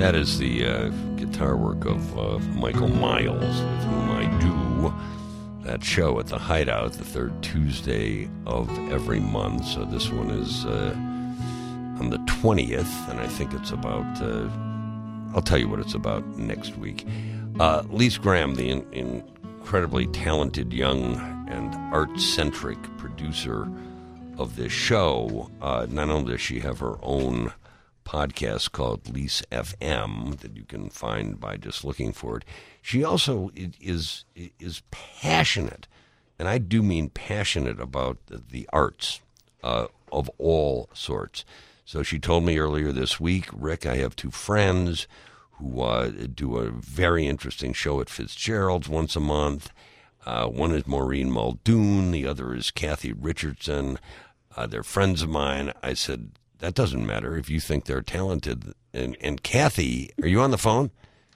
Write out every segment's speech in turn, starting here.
That is the guitar work of Michael Miles, with whom I do that show at the Hideout the third Tuesday of every month. So this one is on the 20th, and I think it's about, I'll tell you what it's about next week. Lise Graham, the incredibly talented young and art-centric producer of this show, not only does she have her own podcast called Lise FM that you can find by just looking for it, she also is passionate, and I do mean passionate, about the arts of all sorts. So she told me earlier this week, Rick, I have two friends who do a very interesting show at Fitzgerald's once a month. One is Maureen Muldoon, the other is Kathy Richardson. They're friends of mine. I said, that doesn't matter if you think they're talented. And Kathy, are you on the phone?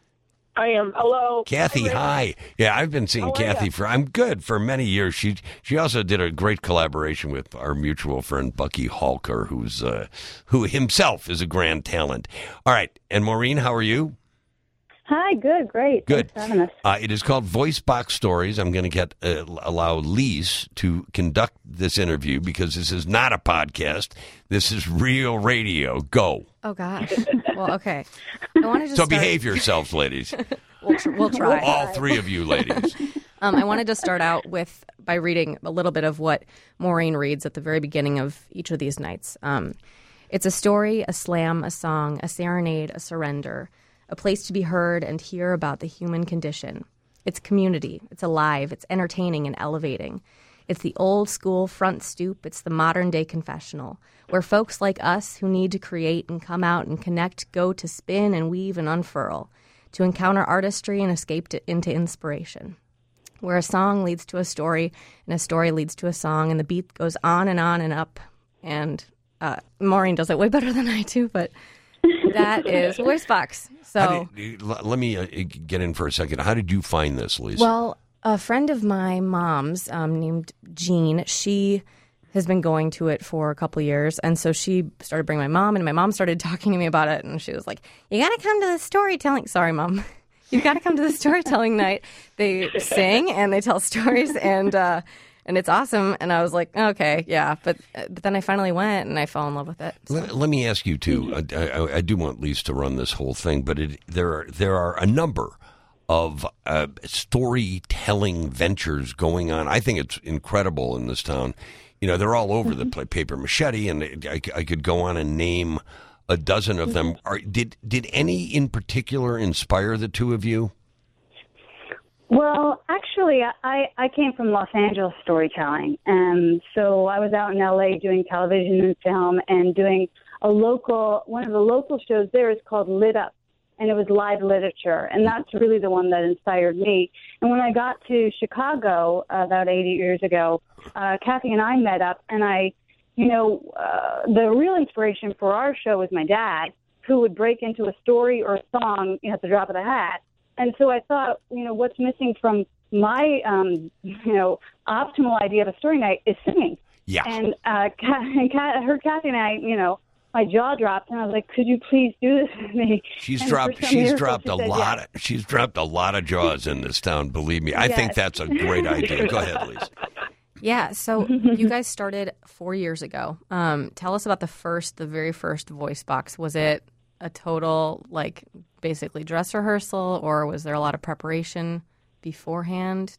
I am. Hello. Kathy, hi. Yeah, I've been seeing Kathy for many years. She also did a great collaboration with our mutual friend Bucky Halker, who himself is a grand talent. All right. And Maureen, how are you? Hi, good, great. Good. Thanks for having us. It is called Voice Box Stories. I'm going to allow Lise to conduct this interview because this is not a podcast. This is real radio. Go. Oh, gosh. Well, okay. I wanted to behave yourselves, ladies. We'll try. All three of you ladies. I wanted to start out by reading a little bit of what Maureen reads at the very beginning of each of these nights. It's a story, a slam, a song, a serenade, a surrender, a place to be heard and hear about the human condition. It's community. It's alive. It's entertaining and elevating. It's the old school front stoop. It's the modern day confessional, where folks like us who need to create and come out and connect go to spin and weave and unfurl, to encounter artistry and escape into inspiration. Where a song leads to a story and a story leads to a song and the beat goes on and up. And Maureen does it way better than I do, but that is Voice Box. So let me get in for a second. How did you find this, Lisa? Well, a friend of my mom's named Jean, she has been going to it for a couple of years, and so she started bringing my mom, and my mom started talking to me about it, and she was like, you got to come to the storytelling. Sorry, Mom. You got to come to the storytelling night. They sing, and they tell stories, and it's awesome. And I was like, okay, yeah. But then I finally went, and I fell in love with it. So. Let me ask you, too. I do want Lisa to run this whole thing, but there are a number of storytelling ventures going on. I think it's incredible in this town. You know, they're all over the place. Paper Machete, and I could go on and name a dozen of them. Did any in particular inspire the two of you? Well, actually, I came from Los Angeles storytelling, and so I was out in L.A. doing television and film and doing one of the local shows there is called Lit Up, and it was live literature, and that's really the one that inspired me. And when I got to Chicago about 8 years ago, Kathy and I met up, and the real inspiration for our show was my dad, who would break into a story or a song at the drop of the hat. And so I thought, what's missing from my, optimal idea of a story night is singing. Yeah. And I heard Kathy and I, my jaw dropped, and I was like, "Could you please do this with me?" She's dropped a lot of jaws in this town. Believe me, I think that's a great idea. Go ahead, Lisa. Yeah. So you guys started 4 years ago. Tell us about the very first Voice Box. Was it a total basically dress rehearsal, or was there a lot of preparation beforehand?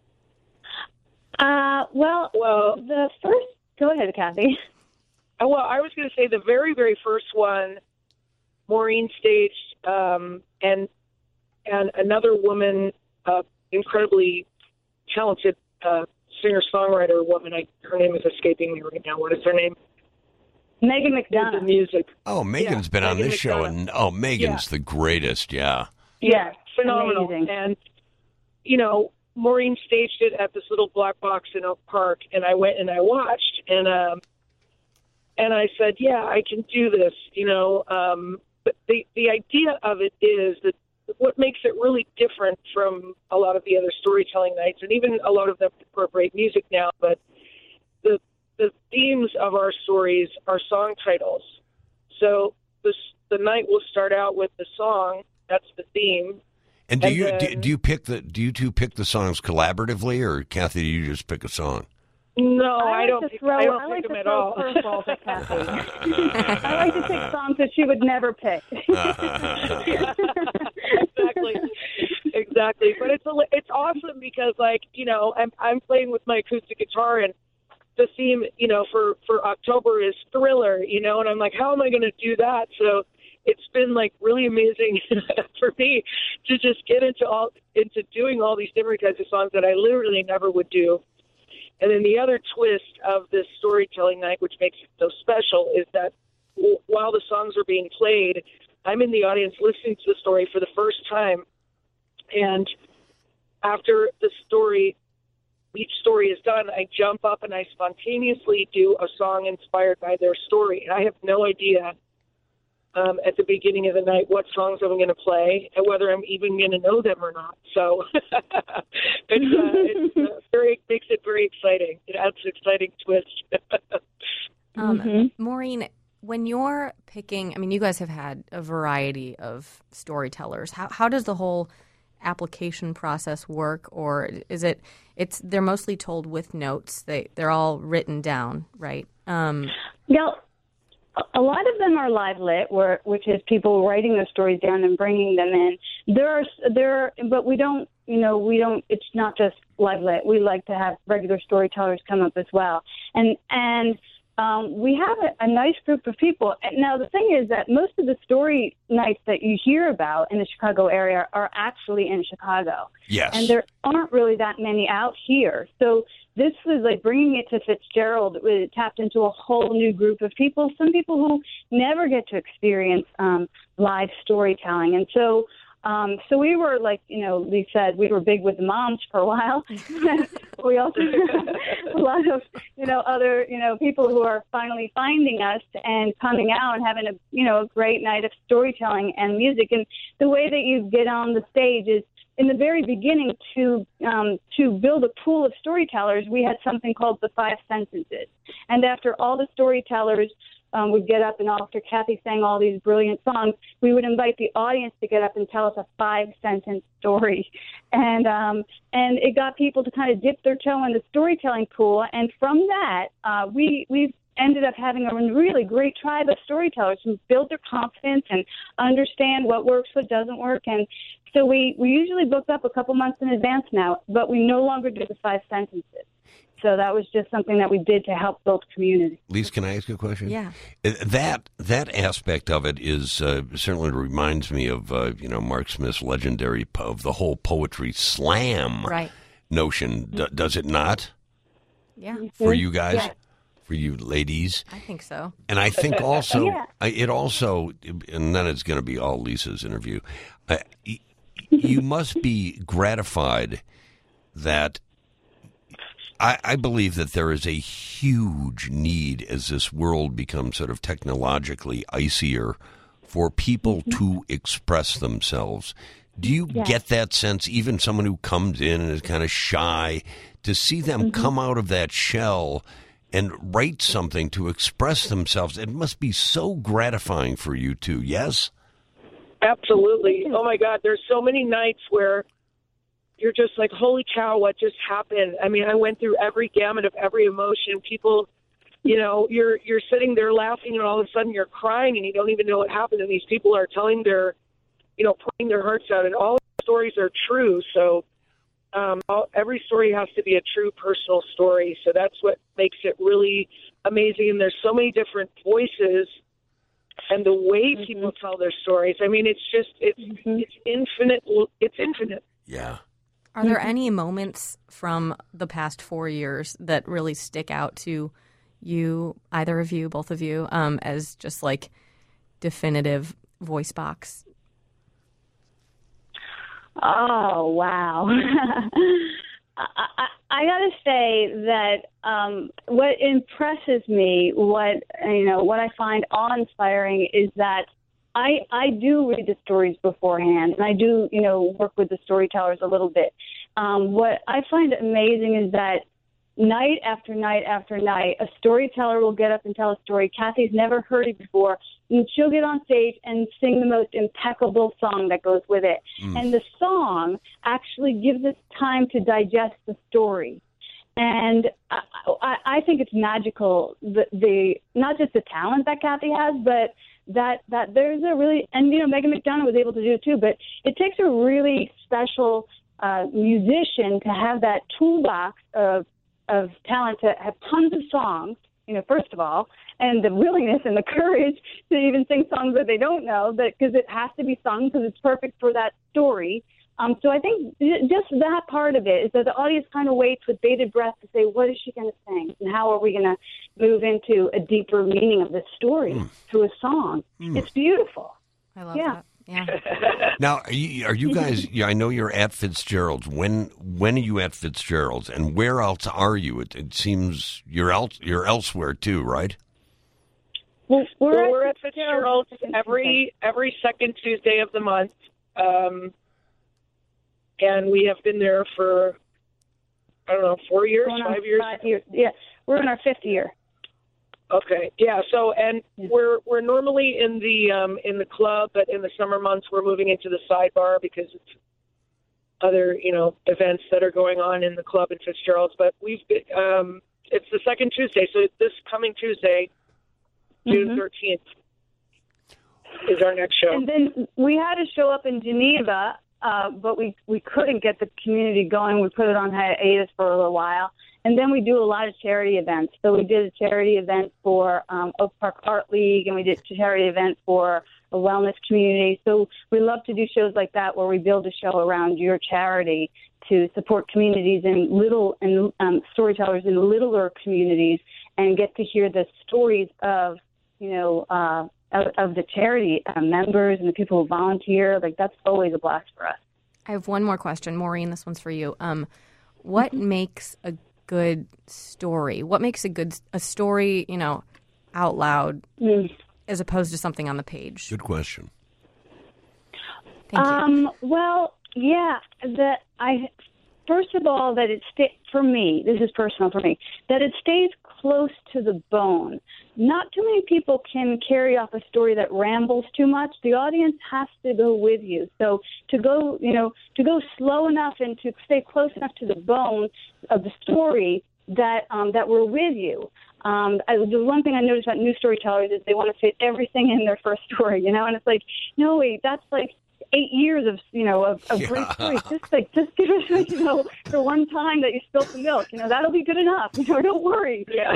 The first. Go ahead, Kathy. Well, I was going to say the very, very first one, Maureen staged, and another woman, incredibly talented singer-songwriter woman. Her name is escaping me right now. What is her name? Megan McDonough. The music. Oh, Megan's been on this show, and Megan's the greatest. Yeah. Yeah, phenomenal. Amazing. And Maureen staged it at this little black box in Oak Park, and I went and I watched, and I said, yeah, I can do this, But the idea of it is that what makes it really different from a lot of the other storytelling nights, and even a lot of them incorporate music now, but the themes of our stories are song titles. So the night will start out with the song. That's the theme. And do you two pick the songs collaboratively, or Kathy, do you just pick a song? No, I don't like pick to them at throw all. curveballs at Kathy. I like to pick songs that she would never pick. Exactly. But it's awesome because, like, you know, I'm playing with my acoustic guitar, and the theme, you know, for October is Thriller, you know, and I'm like, how am I going to do that? So it's been like really amazing for me to just get into doing all these different kinds of songs that I literally never would do. And then the other twist of this storytelling night, which makes it so special, is that while the songs are being played, I'm in the audience listening to the story for the first time. And after each story is done, I jump up and I spontaneously do a song inspired by their story. And I have no idea at the beginning of the night what songs I'm going to play and whether I'm even going to know them or not. So it makes it very exciting. It adds an exciting twist. Maureen, when you're picking, I mean, you guys have had a variety of storytellers. How does the whole application process work, or is they're mostly told with notes? They're all written down, right? Yeah. A lot of them are live lit, which is people writing their stories down and bringing them in. But we don't. It's not just live lit. We like to have regular storytellers come up as well, and we have a nice group of people. Now, the thing is that most of the story nights that you hear about in the Chicago area are actually in Chicago. Yes. And there aren't really that many out here. So this was like bringing it to Fitzgerald. It tapped into a whole new group of people, some people who never get to experience live storytelling. And so we were like, Lee said, we were big with the moms for a while. We also a lot of, other, people who are finally finding us and coming out and having a great night of storytelling and music. And the way that you get on the stage is in the very beginning to build a pool of storytellers. We had something called the 5 sentences. And after all the storytellers would get up, and after Kathy sang all these brilliant songs, we would invite the audience to get up and tell us a 5-sentence story. And it got people to kind of dip their toe in the storytelling pool. And from that, we've ended up having a really great tribe of storytellers who build their confidence and understand what works, what doesn't work. And so we usually book up a couple months in advance now, but we no longer do the 5 sentences. So that was just something that we did to help build community. Lise, can I ask you a question? Yeah. That aspect of it is certainly reminds me of Mark Smith's legendary of the whole poetry slam notion. Does it not? Yeah. For you guys? Yeah. For you ladies? I think so. And I think also, it also, and then it's going to be all Lisa's interview, you must be gratified that I believe that there is a huge need as this world becomes sort of technologically icier for people to express themselves. Do you get that sense, even someone who comes in and is kind of shy, to see them come out of that shell and write something to express themselves? It must be so gratifying for you too, yes? Absolutely. Oh, my God. There's so many nights where you're just like, holy cow, what just happened? I mean, I went through every gamut of every emotion. People, you're sitting there laughing, and all of a sudden you're crying, and you don't even know what happened. And these people are telling pouring their hearts out, and all stories are true. So every story has to be a true personal story. So that's what makes it really amazing. And there's so many different voices and the way people tell their stories. I mean, it's infinite. It's infinite. Yeah. Are there any moments from the past 4 years that really stick out to you, either of you, both of you, as just like definitive voice box? Oh, wow. I got to say that what impresses me, what I find awe-inspiring is that I do read the stories beforehand, and I do, work with the storytellers a little bit. What I find amazing is that night after night after night, a storyteller will get up and tell a story Kathy's never heard it before, and she'll get on stage and sing the most impeccable song that goes with it. And the song actually gives us time to digest the story. And I think it's magical, the not just the talent that Kathy has, but that there's a really, and Megan McDonough was able to do it too, but it takes a really special musician to have that toolbox of talent to have tons of songs, first of all, and the willingness and the courage to even sing songs that they don't know, because it has to be sung because it's perfect for that story. So I think just that part of it is that the audience kind of waits with bated breath to say, what is she going to sing? And how are we going to move into a deeper meaning of the story through a song? It's beautiful. I love that. Yeah. Now, are you guys? I know you're at Fitzgerald's. When are you at Fitzgerald's, and where else are you? It seems you're elsewhere too, right? Well, we're at Fitzgerald's every second Tuesday of the month, and we have been there for 4 years, 5 years. 5 years. Yeah, we're in our 5th year. Okay, yeah. So, and we're normally in the club, but in the summer months we're moving into the sidebar because it's other events that are going on in the club in Fitzgerald's. But we've been, it's the second Tuesday, so this coming Tuesday, June 13th, is our next show. And then we had a show up in Geneva, but we couldn't get the community going. We put it on hiatus for a little while. And then we do a lot of charity events. So we did a charity event for Oak Park Art League, and we did a charity event for a wellness community. So we love to do shows like that where we build a show around your charity to support communities and storytellers in littler communities, and get to hear the stories of the charity members and the people who volunteer. Like, that's always a blast for us. I have one more question, Maureen. This one's for you. What makes a good story? What makes a story, out loud, as opposed to something on the page? Good question. Thank you. Well, yeah. First of all, that for me, this is personal for me, that it stays close to the bone. Not too many people can carry off a story that rambles too much. The audience has to go with you. So to go slow enough and to stay close enough to the bone of the story that we're with you. The one thing I noticed about new storytellers is they want to fit everything in their first story, and it's like, no, wait, that's like 8 years of great stories. Just give us, the one time that you spilled the milk, that'll be good enough. Don't worry. Yeah.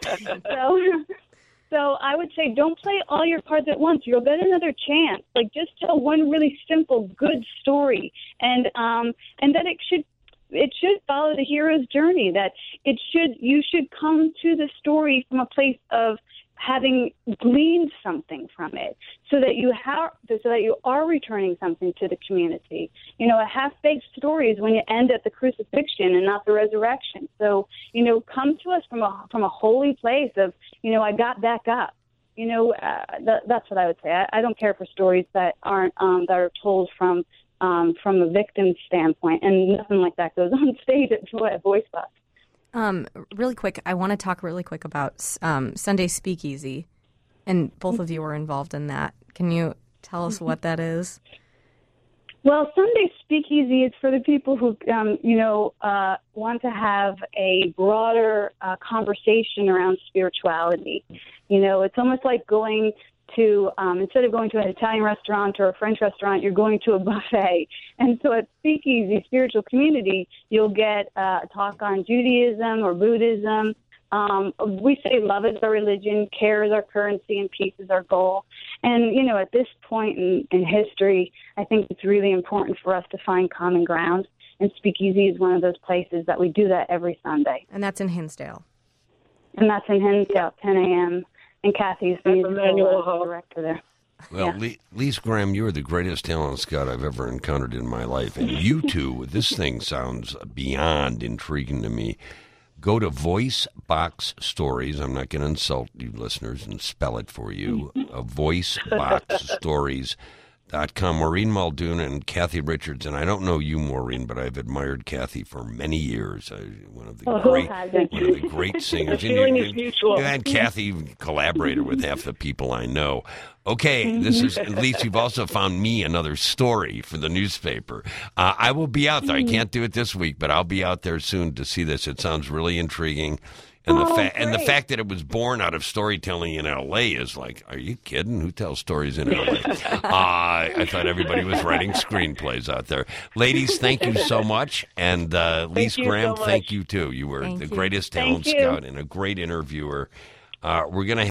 So I would say don't play all your cards at once. You'll get another chance. Like, just tell one really simple, good story, and that it should follow the hero's journey. That you should come to the story from a place of having gleaned something from it, so that you are returning something to the community. A half-baked story is when you end at the crucifixion and not the resurrection. So, come to us from a holy place of, I got back up. That's what I would say. I don't care for stories that aren't that are told from a victim standpoint, and nothing like that goes on stage at Voice Box. Really quick, I want to talk really quick about Sunday Speakeasy, and both of you were involved in that. Can you tell us what that is? Well, Sunday Speakeasy is for the people who, want to have a broader conversation around spirituality. It's almost like going to, instead of going to an Italian restaurant or a French restaurant, you're going to a buffet. And so at Speakeasy Spiritual Community, you'll get a talk on Judaism or Buddhism. We say love is our religion, care is our currency, and peace is our goal. And, at this point in history, I think it's really important for us to find common ground. And Speakeasy is one of those places that we do that every Sunday. And that's in Hinsdale. And that's in Hinsdale, 10 a.m. And Kathy's the director there. Well, yeah. Lise Graham, you're the greatest talent scout I've ever encountered in my life. And you two, this thing sounds beyond intriguing to me. Go to Voice Box Stories. I'm not going to insult you listeners and spell it for you. VoiceBoxStories.com. Maureen Muldoon and Kathy Richards. And I don't know you, Maureen, but I've admired Kathy for many years. One of the great singers. The feeling is mutual. And Kathy collaborated with half the people I know. Okay, this is, at least you've also found me another story for the newspaper. I will be out there. I can't do it this week, but I'll be out there soon to see this. It sounds really intriguing. And the fact that it was born out of storytelling in L.A. is like, are you kidding? Who tells stories in L.A.? I thought everybody was writing screenplays out there. Ladies, thank you so much. And Lise Graham, thank you too. You were the greatest talent scout and a great interviewer. We're going to